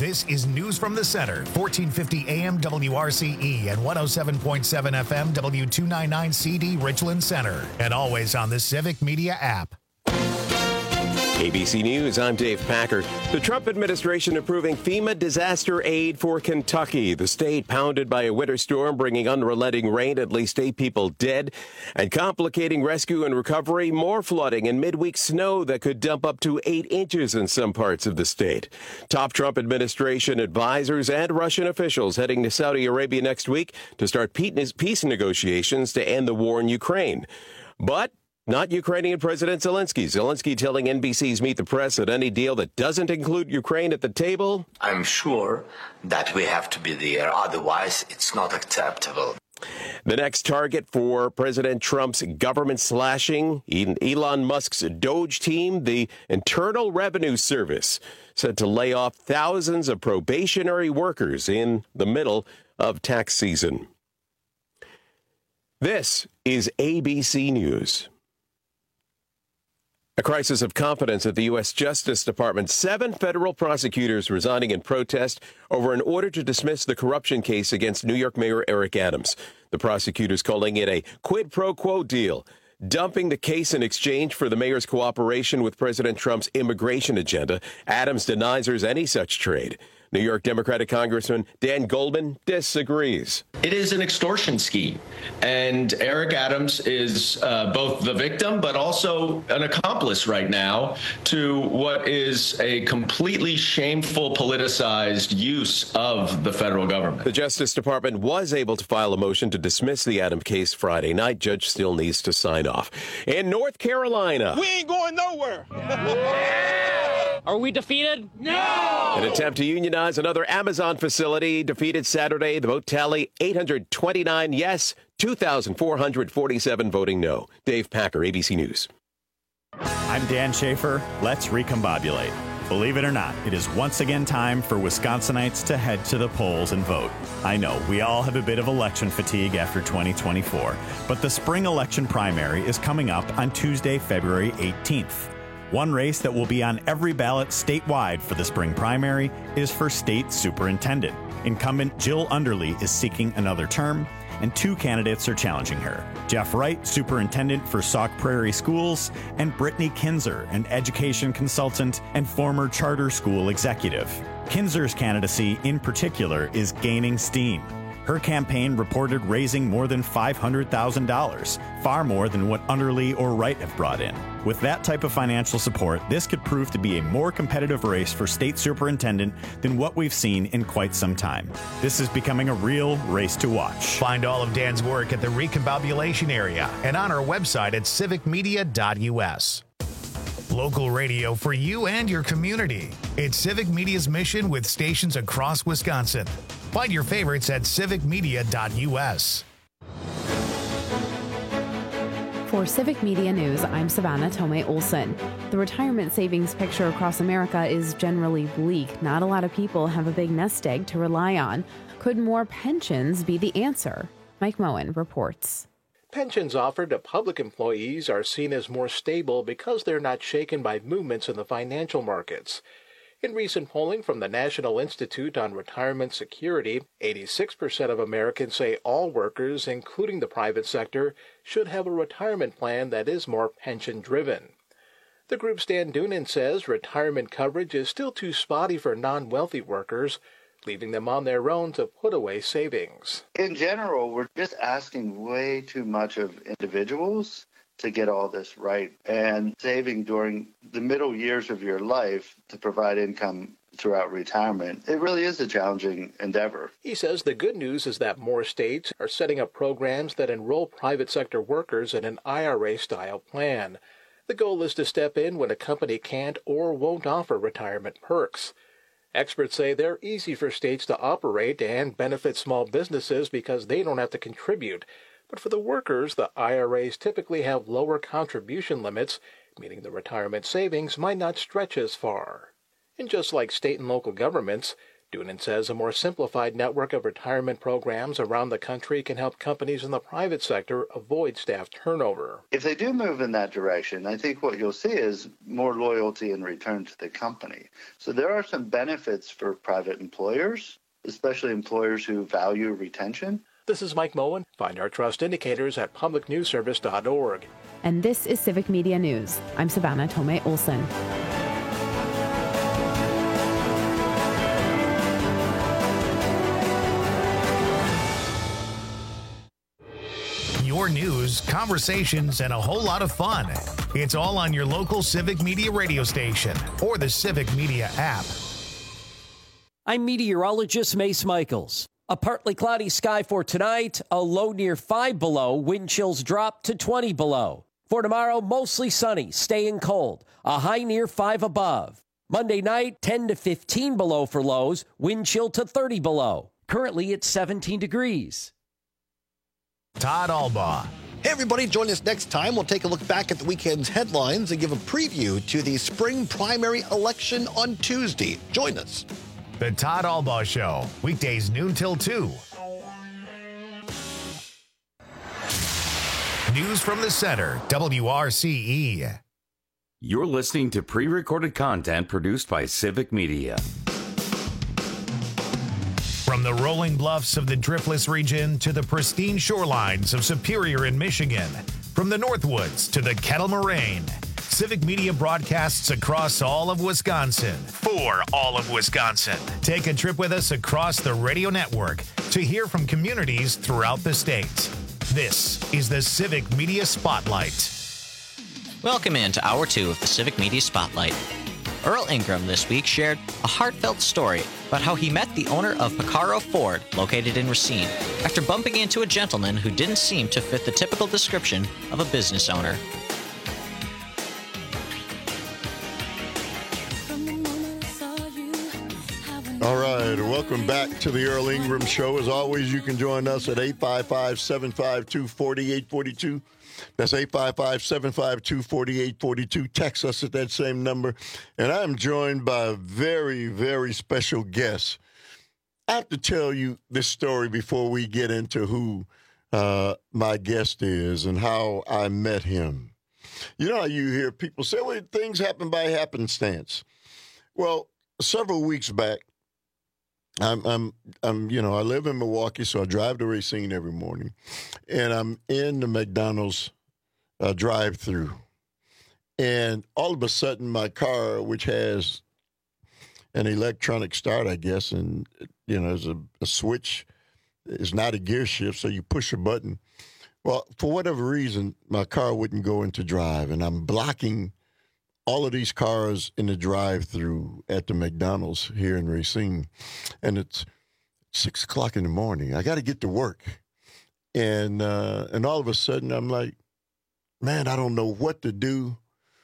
This is News from the Center, 1450 AM WRCE and 107.7 FM W299 CD Richland Center, and always on the Civic Media app. ABC News, I'm Dave Packer. The Trump administration approving FEMA disaster aid for Kentucky. The state pounded by a winter storm, bringing unrelenting rain, at least 8 people dead, and complicating rescue and recovery. More flooding and midweek snow that could dump up to 8 inches in some parts of the state. Top Trump administration advisors and Russian officials heading to Saudi Arabia next week to start peace negotiations to end the war in Ukraine. But not Ukrainian President Zelensky. Zelensky telling NBC's Meet the Press that any deal that doesn't include Ukraine at the table, I'm sure that we have to be there. Otherwise, it's not acceptable. The next target for President Trump's government slashing, Elon Musk's Doge team, the Internal Revenue Service, said to lay off thousands of probationary workers in the middle of tax season. This is ABC News. A crisis of confidence at the U.S. Justice Department. 7 federal prosecutors resigning in protest over an order to dismiss the corruption case against New York Mayor Eric Adams. The prosecutors calling it a quid pro quo deal, dumping the case in exchange for the mayor's cooperation with President Trump's immigration agenda. Adams denies there's any such trade. New York Democratic Congressman Dan Goldman disagrees. It is an extortion scheme, and Eric Adams is both the victim but also an accomplice right now to what is a completely shameful, politicized use of the federal government. The Justice Department was able to file a motion to dismiss the Adams case Friday night. Judge still needs to sign off. In North Carolina, we ain't going nowhere. Are we defeated? No! An attempt to unionize another Amazon facility defeated Saturday. The vote tally, 829 yes, 2,447 voting no. Dave Packer, ABC News. I'm Dan Schaefer. Let's recombobulate. Believe it or not, it is once again time for Wisconsinites to head to the polls and vote. I know, we all have a bit of election fatigue after 2024, but the spring election primary is coming up on Tuesday, February 18th. One race that will be on every ballot statewide for the spring primary is for state superintendent. Incumbent Jill Underly is seeking another term, and 2 candidates are challenging her. Jeff Wright, superintendent for Sauk Prairie Schools, and Brittany Kinzer, an education consultant and former charter school executive. Kinzer's candidacy, in particular, is gaining steam. Her campaign reported raising more than $500,000, far more than what Underly or Wright have brought in. With that type of financial support, this could prove to be a more competitive race for state superintendent than what we've seen in quite some time. This is becoming a real race to watch. Find all of Dan's work at the Recombobulation area and on our website at civicmedia.us. Local radio for you and your community. It's Civic Media's mission with stations across Wisconsin. Find your favorites at civicmedia.us. For Civic Media News, I'm Savannah Tomei Olson. The retirement savings picture across America is generally bleak. Not a lot of people have a big nest egg to rely on. Could more pensions be the answer? Mike Moen reports. Pensions offered to public employees are seen as more stable because they're not shaken by movements in the financial markets. In recent polling from the National Institute on Retirement Security, 86% of Americans say all workers, including the private sector, should have a retirement plan that is more pension-driven. The group's Dan Doonan says retirement coverage is still too spotty for non-wealthy workers, leaving them on their own to put away savings. In general, we're just asking way too much of individuals to get all this right, and saving during the middle years of your life to provide income throughout retirement, it really is a challenging endeavor. He says the good news is that more states are setting up programs that enroll private sector workers in an IRA-style plan. The goal is to step in when a company can't or won't offer retirement perks. Experts say they're easy for states to operate and benefit small businesses because they don't have to contribute. But for the workers, the IRAs typically have lower contribution limits, meaning the retirement savings might not stretch as far. And just like state and local governments, Doonan says a more simplified network of retirement programs around the country can help companies in the private sector avoid staff turnover. If they do move in that direction, I think what you'll see is more loyalty and return to the company. So there are some benefits for private employers, especially employers who value retention. This is Mike Moen. Find our trust indicators at publicnewsservice.org. And this is Civic Media News. I'm Savannah Tomei Olson. Your news, conversations, and a whole lot of fun. It's all on your local Civic Media radio station or the Civic Media app. I'm meteorologist Mace Michaels. A partly cloudy sky for tonight, a low near 5 below, wind chills drop to 20 below. For tomorrow, mostly sunny, staying cold, a high near 5 above. Monday night, 10 to 15 below for lows, wind chill to 30 below. Currently, it's 17 degrees. Todd Albaugh. Hey, everybody, join us next time. We'll take a look back at the weekend's headlines and give a preview to the spring primary election on Tuesday. Join us. The Todd Albaugh Show, weekdays noon till 2. News from the center, WRCE. You're listening to pre-recorded content produced by Civic Media. From the rolling bluffs of the Driftless region to the pristine shorelines of Superior in Michigan, from the Northwoods to the Kettle Moraine, Civic Media broadcasts across all of Wisconsin for all of Wisconsin. Take a trip with us across the radio network to hear from communities throughout the state. This is the Civic Media Spotlight. Welcome into Hour 2 of the Civic Media Spotlight. Earl Ingram this week shared a heartfelt story about how he met the owner of Picaro Ford, located in Racine, after bumping into a gentleman who didn't seem to fit the typical description of a business owner. All right, welcome back to the Earl Ingram Show. As always, you can join us at 855-752-4842. That's 855-752-4842. Text us at that same number. And I'm joined by a very, very special guest. I have to tell you this story before we get into who my guest is and how I met him. You know how you hear people say, well, things happen by happenstance. Well, several weeks back, I live in Milwaukee, so I drive to Racine every morning, and I'm in the McDonald's drive-through, and all of a sudden, my car, which has an electronic start, I guess, and there's a switch, it's not a gear shift, so you push a button. Well, for whatever reason, my car wouldn't go into drive, and I'm blocking all of these cars in the drive-through at the McDonald's here in Racine, and it's 6 o'clock in the morning. I got to get to work, and all of a sudden I'm like, man, I don't know what to do.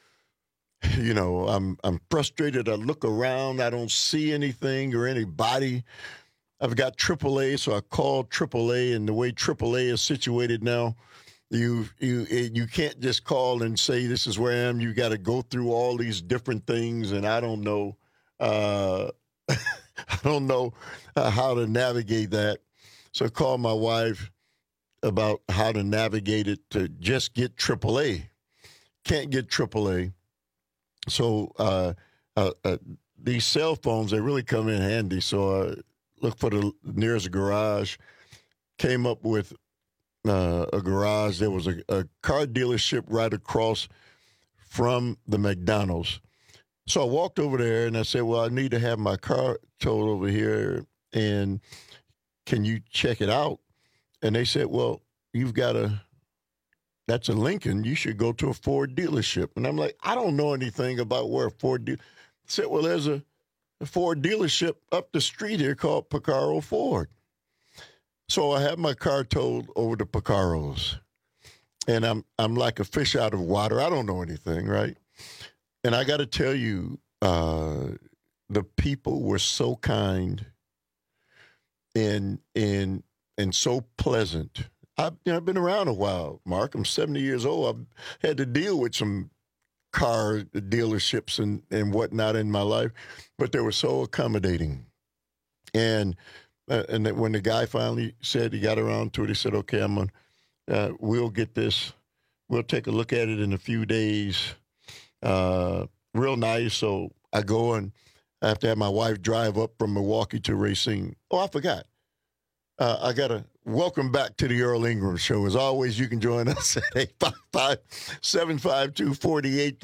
I'm frustrated. I look around, I don't see anything or anybody. I've got AAA, so I called AAA, and the way AAA is situated now, You can't just call and say this is where I am. You got to go through all these different things, and I don't know. I don't know how to navigate that. So I called my wife about how to navigate it to just get AAA. Can't get AAA. So these cell phones, they really come in handy. So I looked for the nearest garage, came up with a garage. There was a car dealership right across from the McDonald's. So I walked over there and I said, well, I need to have my car towed over here, and can you check it out? And they said, well, that's a Lincoln. You should go to a Ford dealership. And I'm like, I don't know anything about where a Ford dealership. I said, well, there's a Ford dealership up the street here called Picaro Ford. So I have my car towed over to Picaro's, and I'm like a fish out of water. I don't know anything, right? And I got to tell you, the people were so kind and so pleasant. I've been around a while, Mark. I'm 70 years old. I've had to deal with some car dealerships and whatnot in my life, but they were so accommodating. And then when the guy finally said he got around to it, he said, okay, we'll get this. We'll take a look at it in a few days. Real nice. So I go and I have to have my wife drive up from Milwaukee to Racine. Oh, I forgot. I got to welcome back to the Earl Ingram Show. As always, you can join us at 855-752-4842,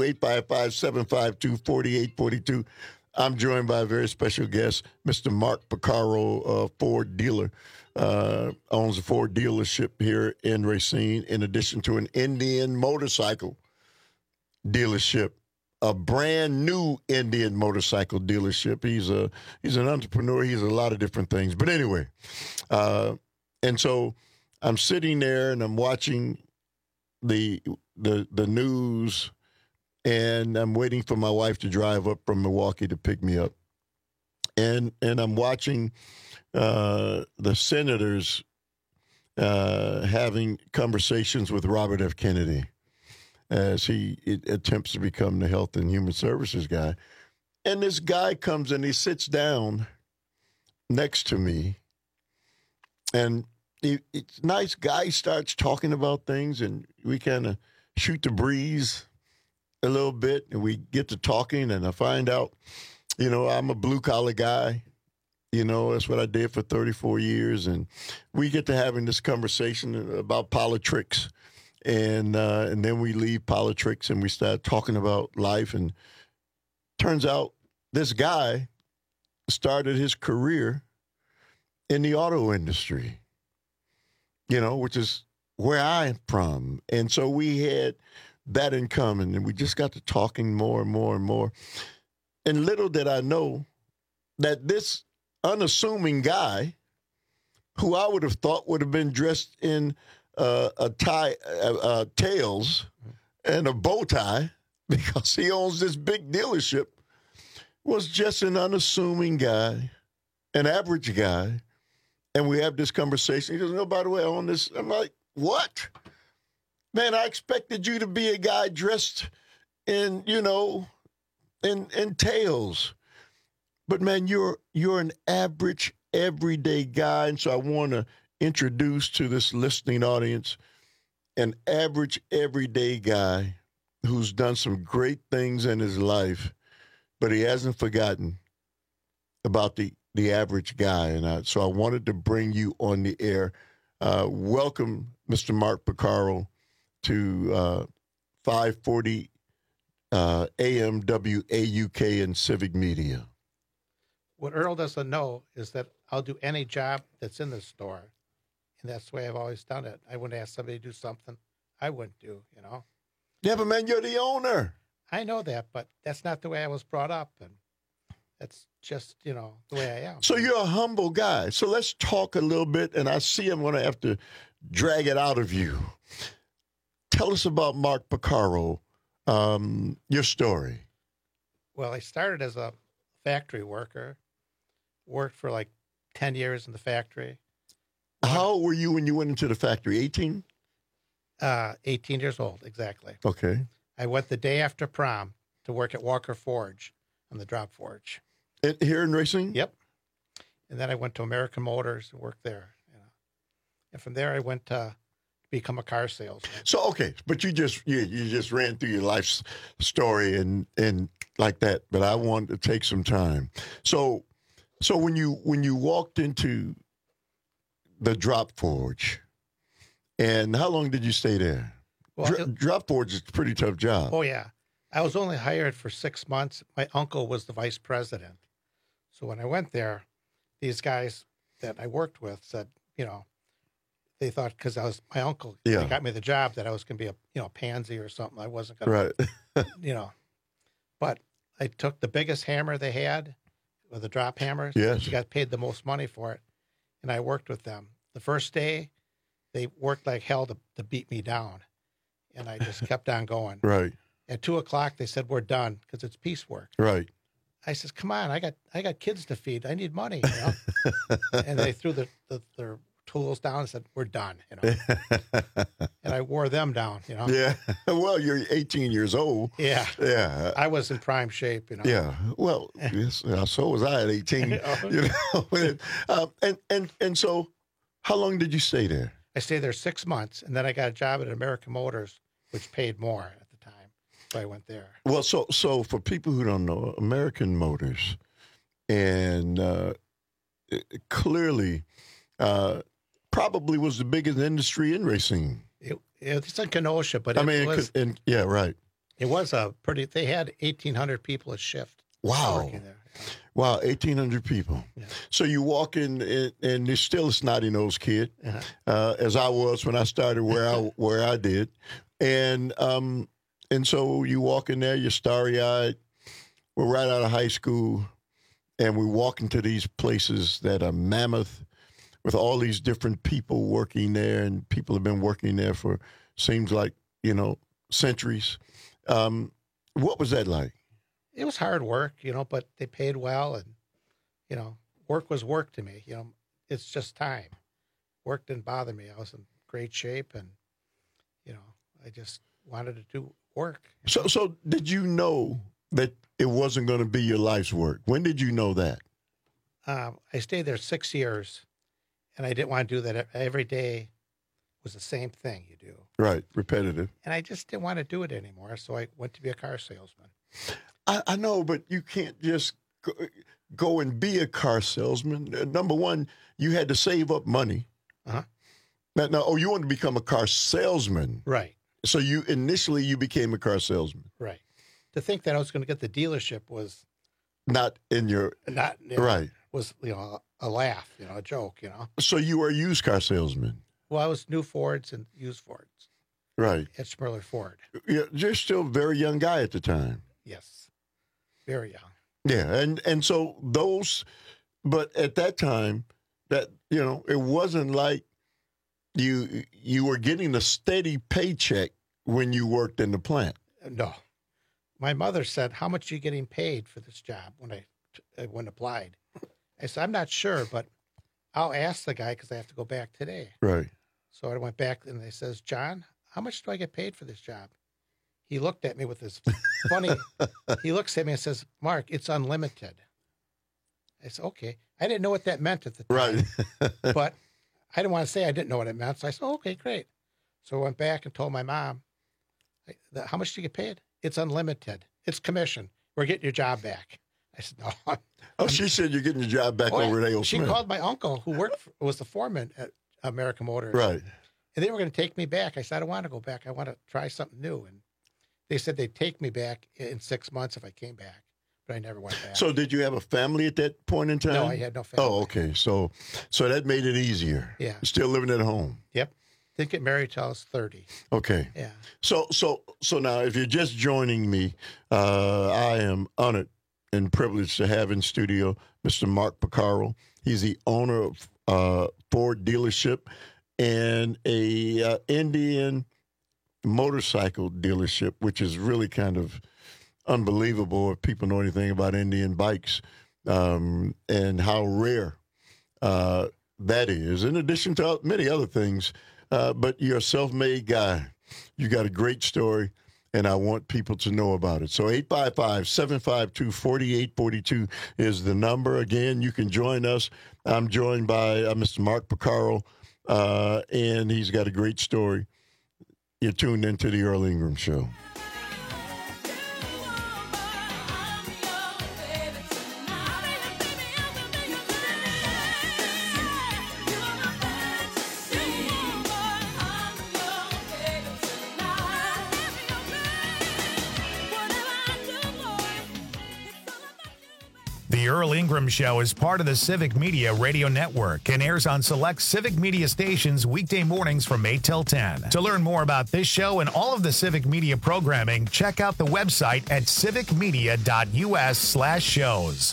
855-752-4842. I'm joined by a very special guest, Mr. Mark Porcaro, Ford dealer. Owns a Ford dealership here in Racine, in addition to an Indian motorcycle dealership, a brand new Indian motorcycle dealership. He's an entrepreneur. He's a lot of different things. But anyway, and so I'm sitting there and I'm watching the news, and I'm waiting for my wife to drive up from Milwaukee to pick me up, and I'm watching the senators having conversations with Robert F. Kennedy as he attempts to become the Health and Human Services guy. And this guy comes and he sits down next to me, and it's a nice guy. He starts talking about things, and we kind of shoot the breeze a little bit, and we get to talking, and I find out, I'm a blue-collar guy. That's what I did for 34 years, and we get to having this conversation about politics, and then we leave politics and we start talking about life, and turns out this guy started his career in the auto industry, which is where I'm from, and so we had that in common, and we just got to talking more and more and more, and little did I know that this unassuming guy, who I would have thought would have been dressed in tails and a bow tie because he owns this big dealership, was just an unassuming guy, an average guy. And we have this conversation. He goes, no, by the way, I own this. I'm like, what? Man, I expected you to be a guy dressed in, in tails. But, man, you're an average, everyday guy. And so I want to introduce to this listening audience an average, everyday guy who's done some great things in his life, but he hasn't forgotten about the average guy. And so I wanted to bring you on the air. Welcome, Mr. Mark Porcaro, to 540 AM WAUK and Civic Media. What Earl doesn't know is that I'll do any job that's in the store, and that's the way I've always done it. I wouldn't ask somebody to do something I wouldn't do, Yeah, but, man, you're the owner. I know that, but that's not the way I was brought up, and that's just, the way I am. So you're a humble guy. So let's talk a little bit, and I see I'm going to have to drag it out of you. Tell us about Mark Porcaro, your story. Well, I started as a factory worker, worked for like 10 years in the factory. How old were you when you went into the factory, 18? 18 years old, exactly. Okay. I went the day after prom to work at Walker Forge on the drop forge. Here in Racine? Yep. And then I went to American Motors and worked there. And from there I went to become a car salesman. So, okay, but you just ran through your life story and like that, but I wanted to take some time. So when you walked into the drop forge, and how long did you stay there? Well, drop forge is a pretty tough job. Oh, yeah. I was only hired for 6 months. My uncle was the vice president. So when I went there, these guys that I worked with said, they thought because I was my uncle got me the job that I was going to be a pansy or something. I wasn't going to, But I took the biggest hammer they had, with the drop hammers. Yes. You got paid the most money for it, and I worked with them. The first day, they worked like hell to beat me down, and I just kept on going. Right. At 2:00, they said we're done because it's piecework. Right. I says, "Come on, I got kids to feed. I need money." And they threw their tools down and said, "We're done," and I wore them down, Yeah. Well, you're 18 years old. Yeah. Yeah. I was in prime shape, Yeah. Well, yes, so was I at 18. And so, how long did you stay there? I stayed there 6 months, and then I got a job at American Motors, which paid more at the time, so I went there. Well, so for people who don't know, American Motors, and clearly, probably was the biggest industry in racing. It's in Kenosha, but yeah, right. It was they had 1,800 people a shift. Wow. Working there. Wow, 1,800 people. Yeah. So you walk in, and there's still a snotty-nosed kid, as I was when I started where I did. And so you walk in there, you're starry-eyed. We're right out of high school, and we walk into these places that are mammoth with all these different people working there, and people have been working there for, seems like, centuries. What was that like? It was hard work, but they paid well, and, work was work to me. It's just time. Work didn't bother me. I was in great shape, and, I just wanted to do work. So did you know that it wasn't going to be your life's work? When did you know that? I stayed there 6 years, and I didn't want to do that. Every day was the same thing you do. Right, repetitive. And I just didn't want to do it anymore, so I went to be a car salesman. I know, but you can't just go and be a car salesman. Number one, you had to save up money. Uh-huh. Now, you wanted to become a car salesman. Right. So you became a car salesman. Right. To think that I was going to get the dealership was not right. Was a laugh, a joke, So you were a used car salesman. Well, I was new Fords and used Fords. Right. At Schmirler Ford. You're still a very young guy at the time. Yes. Very young. Yeah, and so but at that time, that it wasn't like you were getting a steady paycheck when you worked in the plant. No, my mother said, "How much are you getting paid for this job?" When I applied, I said, "I'm not sure, but I'll ask the guy because I have to go back today." Right. So I went back and they says, "John, how much do I get paid for this job?" He looked at me with this funny, he looks at me and says, "Mark, it's unlimited." I said, "Okay." I didn't know what that meant at the time. Right. But I didn't want to say I didn't know what it meant. So I said, "Okay, great." So I went back and told my mom, "How much do you get paid?" "It's unlimited. It's commission. We're getting your job back." I said, "No." She said you're getting your job back over at A.O. She Smith. called my uncle, who was the foreman at American Motors. Right. And they were going to take me back. I said, "I don't want to go back. I want to try something new." And they said they'd take me back in 6 months if I came back, but I never went back. So did you have a family at that point in time? No, I had no family. Oh, okay. So that made it easier. Yeah. Still living at home. Yep. Didn't get married till I was 30. Okay. Yeah. So now, if you're just joining me, I am honored and privileged to have in studio Mr. Mark Porcaro. He's the owner of Ford dealership and a Indian motorcycle dealership, which is really kind of unbelievable if people know anything about Indian bikes, and how rare that is, in addition to many other things. But you're a self-made guy. You got a great story, and I want people to know about it. So 855-752-4842 is the number. Again, you can join us. I'm joined by Mr. Mark Porcaro, and he's got a great story. You're tuned into the Earl Ingram Show. The Earl Ingram Show is part of the Civic Media Radio Network and airs on select Civic Media stations weekday mornings from 8 till 10. To learn more about this show and all of the Civic Media programming, check out the website at civicmedia.us/shows.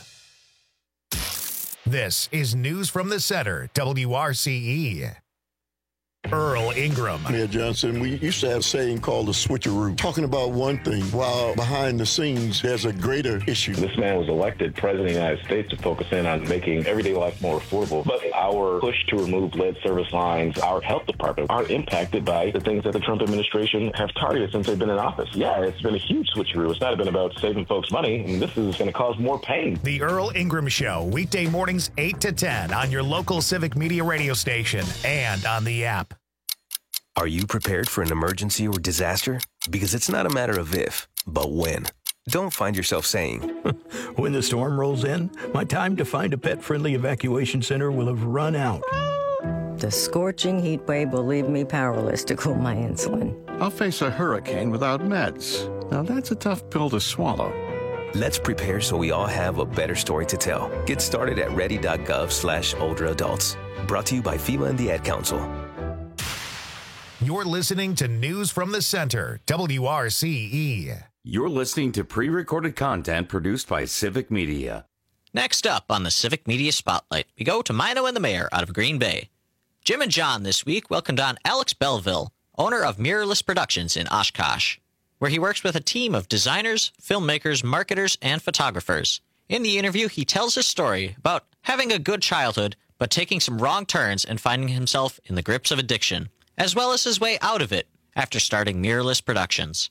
This is News from the Center, WRCE. Earl Ingram. Mayor Johnson, we used to have a saying called the switcheroo, talking about one thing while behind the scenes there's a greater issue. This man was elected president of the United States to focus in on making everyday life more affordable. But our push to remove lead service lines, our health department, are impacted by the things that the Trump administration have targeted since they've been in office. Yeah, it's been a huge switcheroo. It's not been about saving folks money, and this is going to cause more pain. The Earl Ingram Show, weekday mornings 8 to 10 on your local Civic Media radio station and on the app. Are you prepared for an emergency or disaster? Because it's not a matter of if, but when. Don't find yourself saying, when the storm rolls in, my time to find a pet-friendly evacuation center will have run out. The scorching heat wave will leave me powerless to cool my insulin. I'll face a hurricane without meds. Now that's a tough pill to swallow. Let's prepare so we all have a better story to tell. Get started at ready.gov/older adults. Brought to you by FEMA and the Ad Council. You're listening to News from the Center, WRCE. You're listening to pre-recorded content produced by Civic Media. Next up on the Civic Media Spotlight, we go to Mino and the Mayor out of Green Bay. Jim and John this week welcomed on Alex Belleville, owner of Mirrorless Productions in Oshkosh, where he works with a team of designers, filmmakers, marketers, and photographers. In the interview, he tells his story about having a good childhood, but taking some wrong turns and finding himself in the grips of addiction, as well as his way out of it after starting Mirrorless Productions.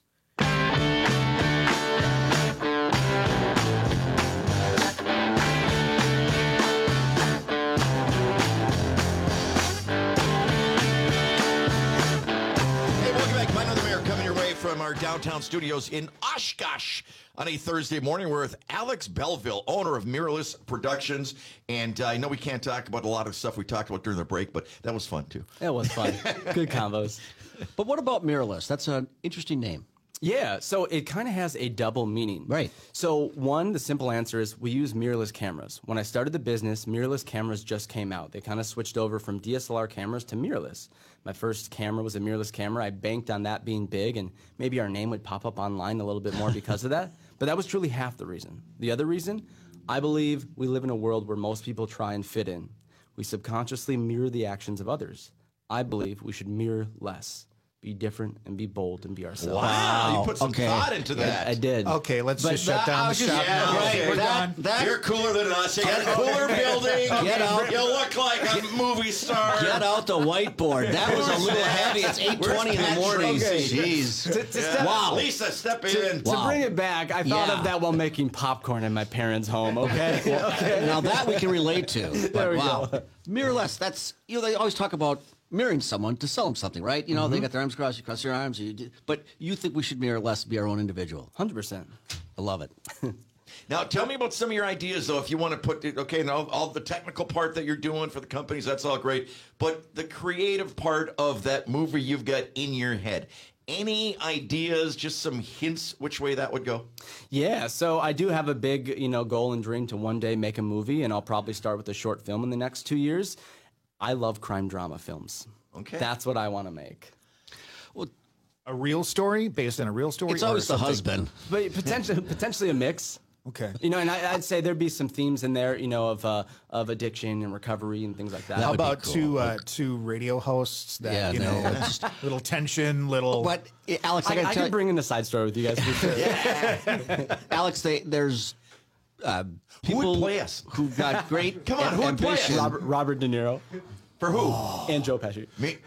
From our downtown studios in Oshkosh on a Thursday morning. We're with Alex Belleville, owner of Mirrorless Productions. And I know we can't talk about a lot of stuff we talked about during the break, but that was fun, too. It was fun. Good combos. But what about Mirrorless? That's an interesting name. Yeah, so it kind of has a double meaning. Right. So one, the simple answer is we use mirrorless cameras. When I started the business, mirrorless cameras just came out. They kind of switched over from DSLR cameras to mirrorless. My first camera was a mirrorless camera. I banked on that being big, and maybe our name would pop up online a little bit more because of that. But that was truly half the reason. The other reason, I believe we live in a world where most people try and fit in. We subconsciously mirror the actions of others. I believe we should mirror less. Be different and be bold and be ourselves. Wow, you put some thought into that. I did. Okay, let's just shut down the shop. We're done. You're cooler than us. You got a cooler building. Get out. You look like a movie star. Get out the whiteboard. That was a little heavy. It's 8:20 in the morning. Jeez. Wow. Lisa, step in. To bring it back, I thought of that while making popcorn in my parents' home, okay? Now that we can relate to. There we go. Mirrorless, that's, they always talk about mirroring someone to sell them something, right? They got their arms crossed, you cross your arms. But you think we should mirror less, be our own individual. 100%. I love it. Now, tell me about some of your ideas, though, if you want to put it, okay, now all the technical part that you're doing for the companies, that's all great. But the creative part of that movie you've got in your head, any ideas, just some hints which way that would go? Yeah, so I do have a big, goal and dream to one day make a movie, and I'll probably start with a short film in the next 2 years. I love crime drama films. Okay. That's what I want to make. Well, a real story based on a real story? It's always the husband. But potentially a mix. Okay. And I'd say there'd be some themes in there, of addiction and recovery and things like that. How about two radio hosts that, little tension, little... But, Alex, I can bring in a side story with you guys. Yeah. Alex, there's... people who would play us? Who got great Come on, who would play us? Robert De Niro. For who? And Joe Pesci. Me.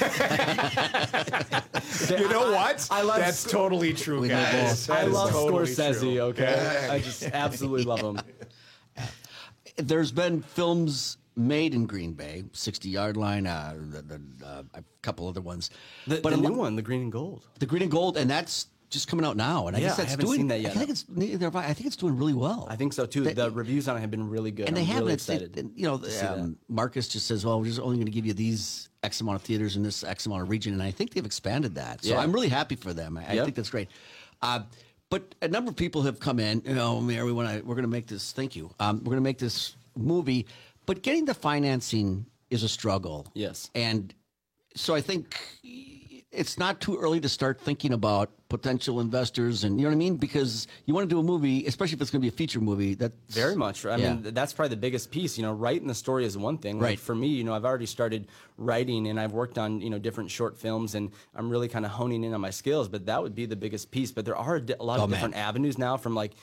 You know what? That's totally true, guys. I love Scorsese, okay? I just absolutely love him. There's been films made in Green Bay, 60-Yard Line, a couple other ones. But the new one, The Green and Gold. The Green and Gold, and that's just coming out now, and I guess that's haven't seen that yet. I think it's doing really well. I think so too. The reviews on it have been really good. And they have really excited. Marcus just says, "Well, we're just only going to give you these X amount of theaters in this X amount of region," and I think they've expanded that. So I'm really happy for them. I think that's great. But a number of people have come in. Mary, we're going to make this. Thank you. We're going to make this movie, but getting the financing is a struggle. Yes, and so I think. it's not too early to start thinking about potential investors, and you know what I mean? Because you want to do a movie, especially if it's going to be a feature movie. That's very much. I mean, that's probably the biggest piece. Writing the story is one thing. Like, right. For me, I've already started writing, and I've worked on different short films, and I'm really kind of honing in on my skills. But that would be the biggest piece. But there are a lot of different avenues now, from like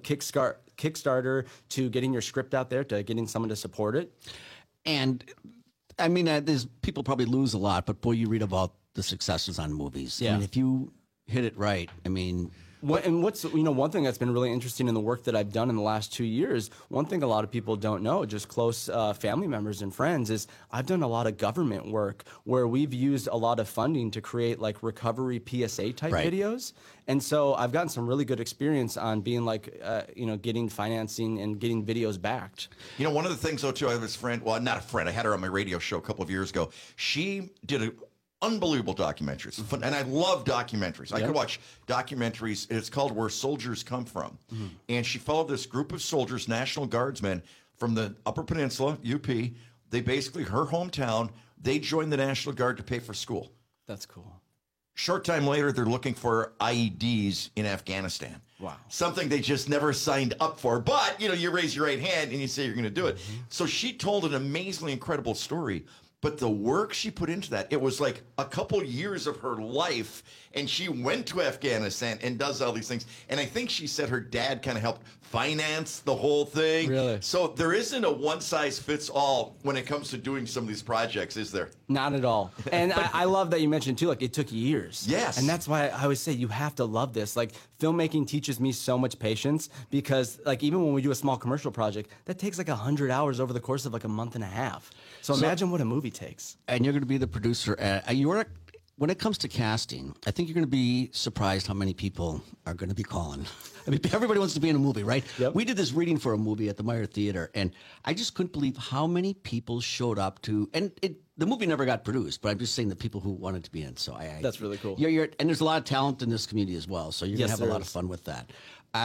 Kickstarter to getting your script out there to getting someone to support it. And I mean, there's people probably lose a lot, but boy, you read about the successes on movies. Yeah. I mean, if you hit it right, I mean. What's one thing that's been really interesting in the work that I've done in the last 2 years, one thing a lot of people don't know, just close family members and friends, is I've done a lot of government work where we've used a lot of funding to create like recovery PSA type videos. And so I've gotten some really good experience on being like, getting financing and getting videos backed. One of the things, though, too, I have this friend, well, not a friend, I had her on my radio show a couple of years ago. She did unbelievable documentaries, and I love documentaries. I could watch documentaries. It's called Where Soldiers Come From, and she followed this group of soldiers, National Guardsmen from the Upper Peninsula, UP. They basically, her hometown, they joined the National Guard to pay for school. That's cool. Short time later, they're looking for IEDs in Afghanistan. Wow. Something they just never signed up for. But, you raise your right hand and you say you're going to do it. So she told an amazingly incredible story. But the work she put into that, it was like a couple years of her life, and she went to Afghanistan and does all these things. And I think she said her dad kind of helped finance the whole thing. Really? So there isn't a one-size-fits-all when it comes to doing some of these projects, is there? Not at all. And I love that you mentioned, too, like it took years. Yes. And that's why I always say you have to love this. Like filmmaking teaches me so much patience because like even when we do a small commercial project, that takes like 100 hours over the course of like a month and a half. So imagine what a movie takes. And you're going to be the producer. When it comes to casting, I think you're going to be surprised how many people are going to be calling. I mean, everybody wants to be in a movie, right? Yep. We did this reading for a movie at the Meyer Theater, and I just couldn't believe how many people showed up to. And the movie never got produced, but I'm just saying the people who wanted to be in. So that's really cool. And there's a lot of talent in this community as well, so you're going to have a lot of fun with that.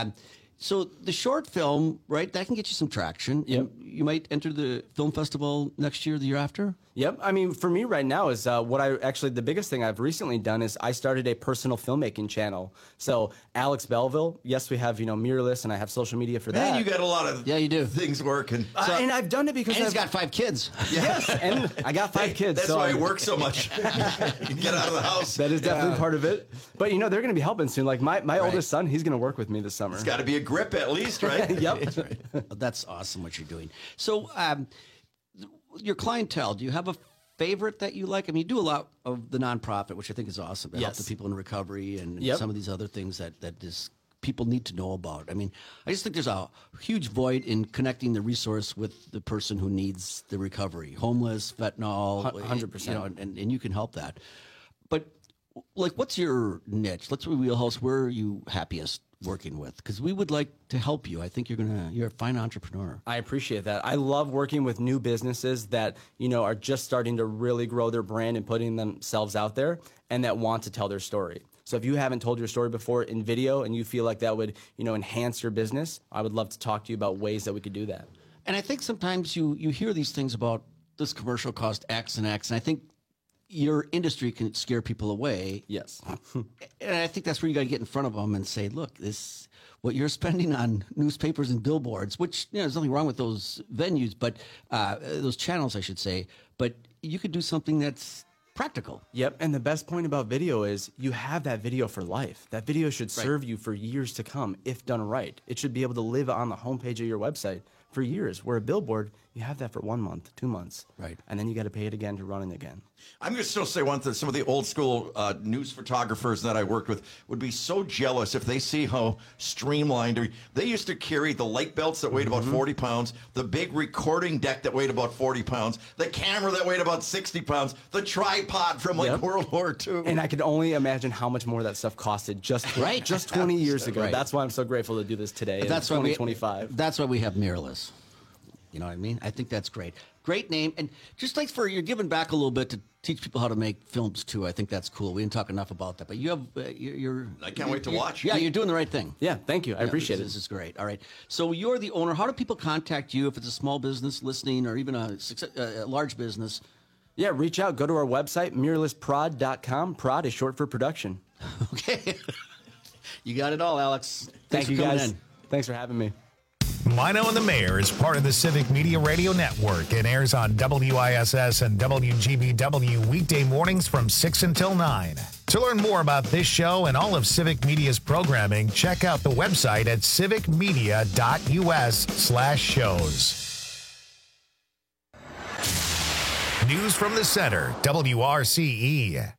So the short film, right, that can get you some traction. Yep. You might enter the film festival next year, the year after? Yep. I mean, for me right now is the biggest thing I've recently done is I started a personal filmmaking channel. So Alex Belleville, yes, we have, Mirrorless, and I have social media for that. Man, you got a lot of you do. things working. And I've done it because he's got 5 kids. Yes, and I got 5 kids. That's why I work so much. You get out of the house. That is definitely part of it. But, they're going to be helping soon. Like my oldest son, he's going to work with me this summer. It's got to be a grip at least, right? Yep. That's right. That's awesome what you're doing. So your clientele, do you have a favorite that you like? I mean, you do a lot of the nonprofit, which I think is awesome. To help the people in recovery and some of these other things that people need to know about. I mean, I just think there's a huge void in connecting the resource with the person who needs the recovery. Homeless, fentanyl, 100%. And you can help that. But like, what's your niche? Let's wheelhouse. Where are you happiest working with? Because we would like to help you. I think you're a fine entrepreneur. I appreciate that. I love working with new businesses that, are just starting to really grow their brand and putting themselves out there and that want to tell their story. So if you haven't told your story before in video and you feel like that would, enhance your business, I would love to talk to you about ways that we could do that. And I think sometimes you hear these things about this commercial cost X and X, and I think your industry can scare people away. Yes. And I think that's where you got to get in front of them and say, look, what you're spending on newspapers and billboards, which, there's nothing wrong with those venues, but those channels, I should say, but you could do something that's practical. Yep. And the best point about video is you have that video for life. That video should serve you for years to come if done right. It should be able to live on the homepage of your website for years, where a billboard, you have that for 1 month, 2 months. Right. And then you got to pay it again to run it again. I'm going to still say one thing. Some of the old school news photographers that I worked with would be so jealous if they see how streamlined. They used to carry the light belts that weighed about 40 pounds, the big recording deck that weighed about 40 pounds, the camera that weighed about 60 pounds, the tripod from World War II. And I could only imagine how much more that stuff costed just 20 years ago. Right. That's why I'm so grateful to do this today. That's 2025. That's why we have Mirrorless. You know what I mean? I think that's great. Great name. And just like you're giving back a little bit to teach people how to make films too. I think that's cool. We didn't talk enough about that, but you have, I can't wait to watch. Yeah, you're doing the right thing. Yeah, thank you. I appreciate it. This is great. All right. So you're the owner. How do people contact you if it's a small business listening or even a large business? Yeah, reach out. Go to our website, mirrorlessprod.com. Prod is short for production. Okay. You got it all, Alex. Thank you, for coming guys. in. Thanks for having me. Mino and the Mayor is part of the Civic Media Radio Network and airs on WISS and WGBW weekday mornings from 6 until 9. To learn more about this show and all of Civic Media's programming, check out the website at civicmedia.us/shows. News from the center, WRCE.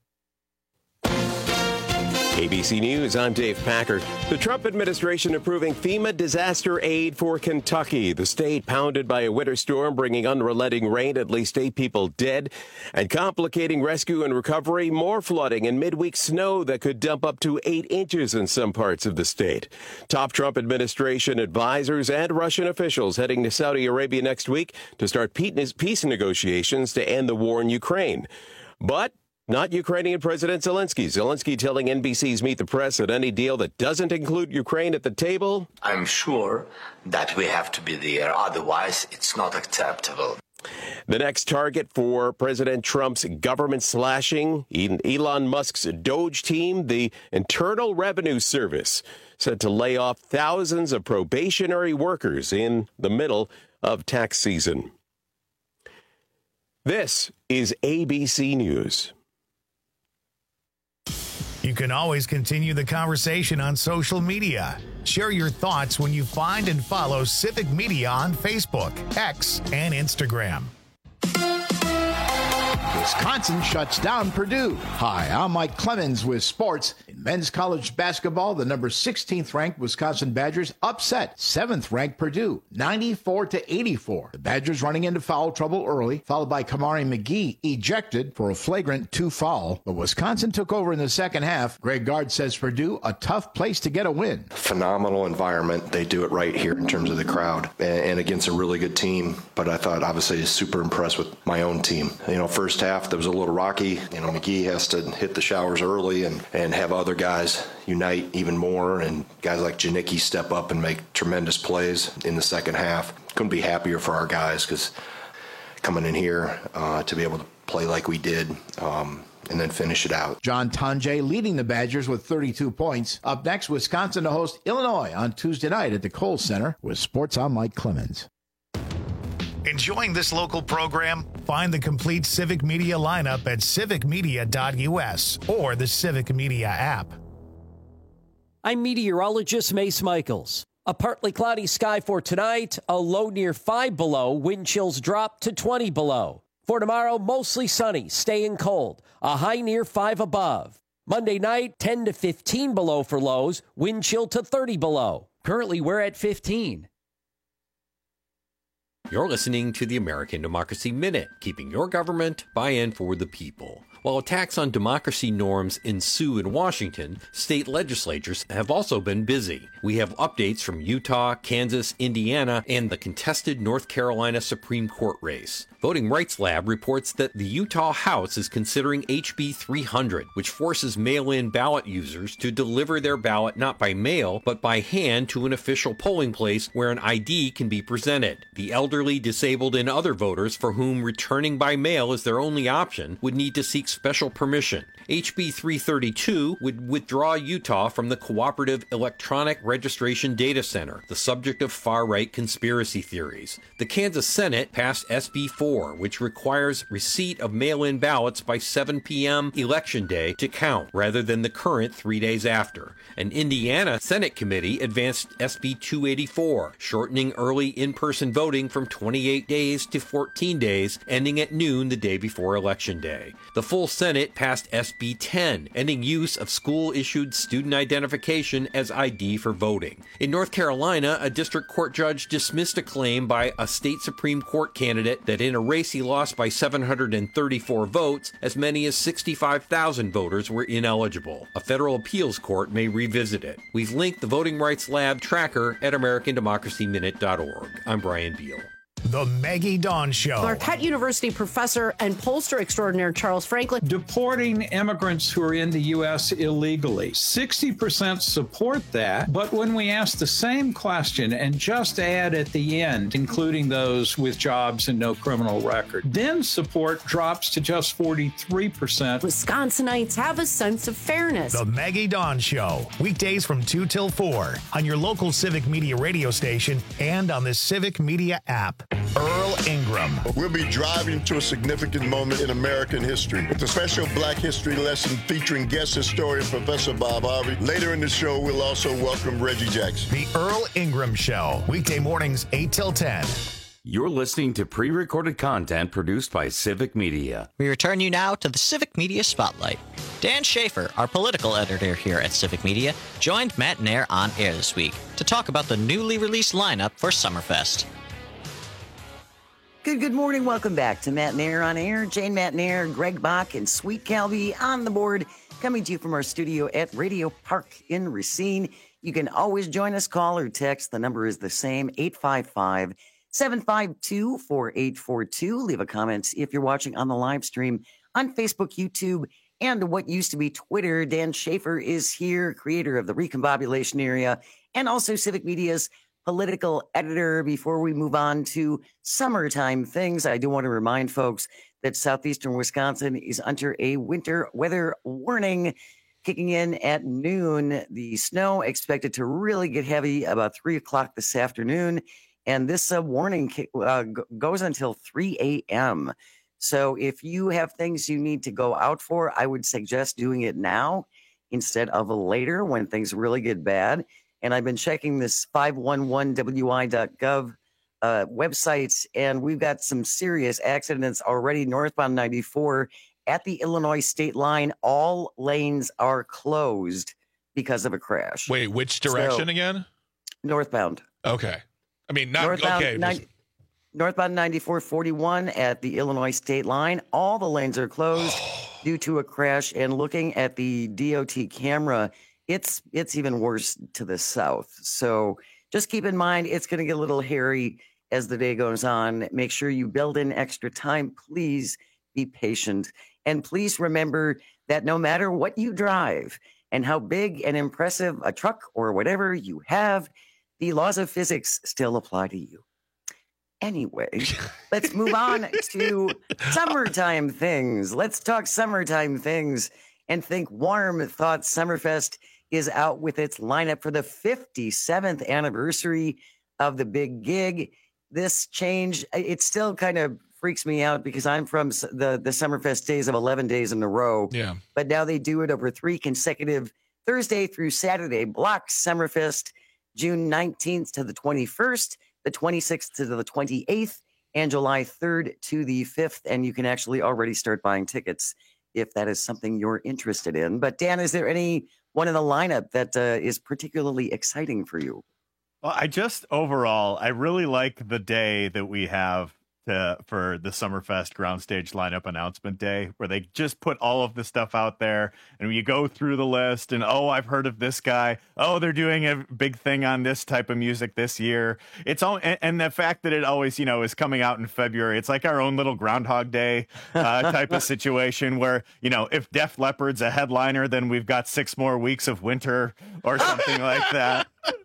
ABC News, I'm Dave Packer. The Trump administration approving FEMA disaster aid for Kentucky. The state pounded by a winter storm, bringing unrelenting rain, at least 8 people dead, and complicating rescue and recovery. More flooding and midweek snow that could dump up to 8 inches in some parts of the state. Top Trump administration advisors and Russian officials heading to Saudi Arabia next week to start peace negotiations to end the war in Ukraine. But not Ukrainian President Zelensky. Zelensky telling NBC's Meet the Press that any deal that doesn't include Ukraine at the table, I'm sure that we have to be there. Otherwise, it's not acceptable. The next target for President Trump's government slashing, Elon Musk's Doge team, the Internal Revenue Service, set to lay off thousands of probationary workers in the middle of tax season. This is ABC News. You can always continue the conversation on social media. Share your thoughts when you find and follow Civic Media on Facebook, X, and Instagram. Wisconsin shuts down Purdue. Hi, I'm Mike Clemens with sports. In men's college basketball, the number 16th ranked Wisconsin Badgers upset 7th ranked Purdue, 94-84. The Badgers running into foul trouble early, followed by Kamari McGee ejected for a flagrant 2 foul. But Wisconsin took over in the second half. Greg Gard says Purdue a tough place to get a win. Phenomenal environment. They do it right here in terms of the crowd and against a really good team. But I thought obviously super impressed with my own team. First half that was a little rocky. McGee has to hit the showers early and have other guys unite even more, and guys like Janicki step up and make tremendous plays in the second half. Couldn't be happier for our guys because coming in here to be able to play like we did and then finish it out. John Tonje leading the Badgers with 32 points. Up next, Wisconsin to host Illinois on Tuesday night at the Kohl Center. With sports, I'm Mike Clemens. Enjoying this local program? Find the complete Civic Media lineup at civicmedia.us or the Civic Media app. I'm meteorologist Mace Michaels. A partly cloudy sky for tonight, a low near 5 below, wind chills drop to 20 below. For tomorrow, mostly sunny, staying cold, a high near 5 above. Monday night, 10 to 15 below for lows, wind chill to 30 below. Currently, we're at 15. You're listening to the American Democracy Minute, keeping your government by and for the people. While attacks on democracy norms ensue in Washington, state legislatures have also been busy. We have updates from Utah, Kansas, Indiana, and the contested North Carolina Supreme Court race. Voting Rights Lab reports that the Utah House is considering HB 300, which forces mail-in ballot users to deliver their ballot not by mail, but by hand to an official polling place where an ID can be presented. The elderly, disabled, and other voters for whom returning by mail is their only option would need to seek special permission. HB 332 would withdraw Utah from the Cooperative Electronic Registration Data Center, the subject of far-right conspiracy theories. The Kansas Senate passed SB 4, which requires receipt of mail-in ballots by 7 p.m. Election Day to count, rather than the current 3 days after. An Indiana Senate committee advanced SB 284, shortening early in-person voting from 28 days to 14 days, ending at noon the day before Election Day. The full Senate passed SB 10, ending use of school-issued student identification as ID for voting. In North Carolina, a district court judge dismissed a claim by a state Supreme Court candidate that in a race he lost by 734 votes, as many as 65,000 voters were ineligible. A federal appeals court may revisit it. We've linked the Voting Rights Lab tracker at AmericanDemocracyMinute.org. I'm Brian Beal. The Maggie Dawn Show. Marquette University professor and pollster extraordinaire Charles Franklin. Deporting immigrants who are in the U.S. illegally. 60% support that, but when we ask the same question and just add at the end, including those with jobs and no criminal record, then support drops to just 43%. Wisconsinites have a sense of fairness. The Maggie Dawn Show. Weekdays from 2 till 4 on your local Civic Media radio station and on the Civic Media app. Earl Ingram. We'll be driving to a significant moment in American history with a special Black History lesson featuring guest historian Professor Bob Harvey. Later in the show, we'll also welcome Reggie Jackson. The Earl Ingram Show. Weekday mornings 8 till 10. You're listening to pre-recorded content produced by Civic Media. We return you now to the Civic Media Spotlight. Dan Schaefer, our political editor here at Civic Media, joined Matt Nair on air this week to talk about the newly released lineup for Summerfest. Good morning. Welcome back to Matt Nair on air. Jane Matt Nair, Greg Bach, and Sweet Calby on the board, coming to you from our studio at Radio Park in Racine. You can always join us, call or text. The number is the same, 855-752-4842. Leave a comment if you're watching on the live stream on Facebook, YouTube, and what used to be Twitter. Dan Schaefer is here, creator of the Recombobulation Area, and also Civic Media's political editor. Before we move on to summertime things, I do want to remind folks that southeastern Wisconsin is under a winter weather warning kicking in at noon. The snow expected to really get heavy about 3 o'clock this afternoon, and this warning goes until 3 a.m. So if you have things you need to go out for, I would suggest doing it now instead of later when things really get bad. And I've been checking this 511wi.gov websites, and we've got some serious accidents already. Northbound 94 at the Illinois state line, all lanes are closed because of a crash. Wait, which direction again? Northbound. Okay. I mean, not northbound, okay. Northbound 9441 at the Illinois state line. All the lanes are closed due to a crash. And looking at the DOT camera, it's even worse to the south. So just keep in mind, it's going to get a little hairy as the day goes on. Make sure you build in extra time. Please be patient. And please remember that no matter what you drive and how big and impressive a truck or whatever you have, the laws of physics still apply to you. Anyway, let's move on to summertime things. Let's talk summertime things and think warm thoughts. Summerfest is out with its lineup for the 57th anniversary of the big gig. This change, it still kind of freaks me out because I'm from the Summerfest days of 11 days in a row. Yeah. But now they do it over 3 consecutive Thursday through Saturday blocks. Summerfest, June 19th to the 21st, the 26th to the 28th, and July 3rd to the 5th. And you can actually already start buying tickets if that is something you're interested in. But Dan, is there any one in the lineup that is particularly exciting for you? Well, I really like the day that we have for the Summerfest Ground Stage lineup announcement day, where they just put all of the stuff out there and you go through the list and, oh, I've heard of this guy. Oh, they're doing a big thing on this type of music this year. It's all, and the fact that it always, is coming out in February. It's like our own little Groundhog Day type of situation where, if Def Leppard's a headliner, then we've got 6 more weeks of winter or something like that.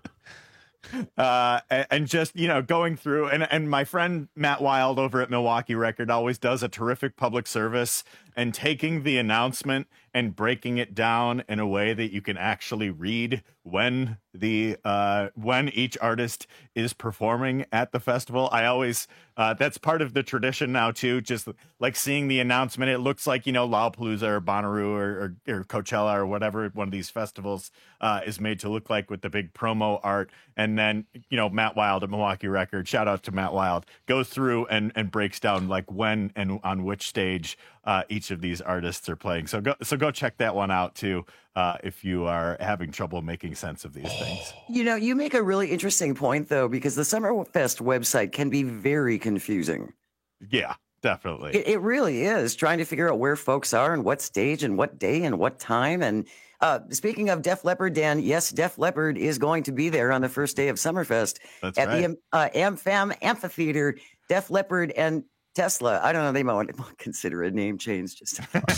And just, going through and my friend Matt Wild over at Milwaukee Record always does a terrific public service and taking the announcement and breaking it down in a way that you can actually read when each artist is performing at the festival. I always that's part of the tradition now too, just like seeing the announcement. It looks like Lollapalooza or Bonnaroo or Coachella or whatever one of these festivals is made to look like with the big promo art. And then Matt Wild at Milwaukee Record, shout out to Matt Wild, goes through and breaks down like when and on which stage each of these artists are playing. So go check that one out too if you are having trouble making sense of these things. You make a really interesting point though, because the Summerfest website can be very confusing. Yeah, definitely. It really is, trying to figure out where folks are and what stage and what day and what time. And speaking of Def Leppard, Dan, yes, Def Leppard is going to be there on the first day of Summerfest. That's at right. the AmFam Amphitheater. Def Leppard and Tesla. I don't know. They might want to consider a name change. Just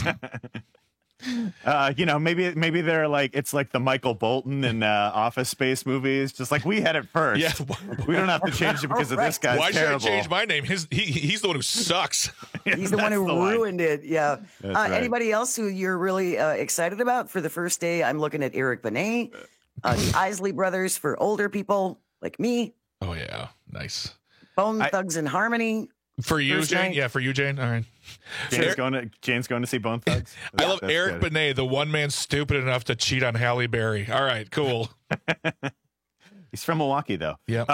maybe they're like, it's like the Michael Bolton and Office Space movies. Just like, we had it first. Yeah. We don't have to change it because of this guy's Why terrible. should I change my name? He's the one who sucks. He's the one who ruined it. Yeah. Right. Anybody else who you're really excited about for the first day? I'm looking at Eric Benet, the Isley Brothers for older people like me. Oh, yeah. Nice. Bone Thugs and Harmony. For you, First Jane? night. Yeah, for you, Jane. All right. Jane's going to see Bone Thugs. I love That's Eric good. Benet, the one man stupid enough to cheat on Halle Berry. All right, cool. He's from Milwaukee, though. Yeah.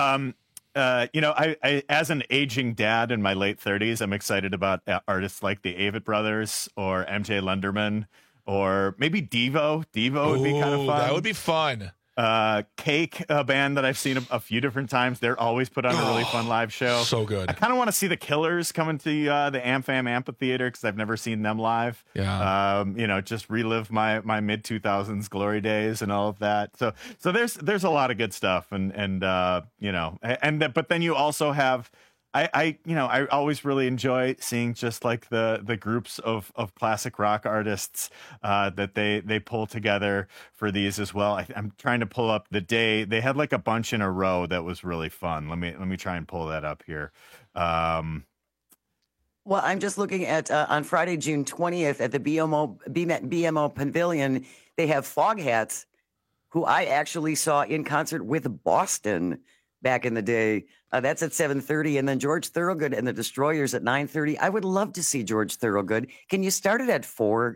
I as an aging dad in my late 30s, I'm excited about artists like the Avett Brothers or MJ Lunderman or maybe Devo. Devo would be kind of fun. That would be fun. Cake, a band that I've seen a few different times. They're always put on a really fun live show. So good. I kind of want to see the Killers coming to the AmFam Amphitheater because I've never seen them live. Yeah. Just relive my mid 2000s glory days and all of that. So there's a lot of good stuff, but then you also have. I always really enjoy seeing just like the groups of classic rock artists that they pull together for these as well. I'm trying to pull up the day they had like a bunch in a row that was really fun. Let me try and pull that up here. Well, I'm just looking at on Friday, June 20th at the BMO Pavilion. They have Foghats, who I actually saw in concert with Boston back in the day. That's at 7:30, and then George Thorogood and the Destroyers at 9:30. I would love to see George Thorogood. Can you start it at 4?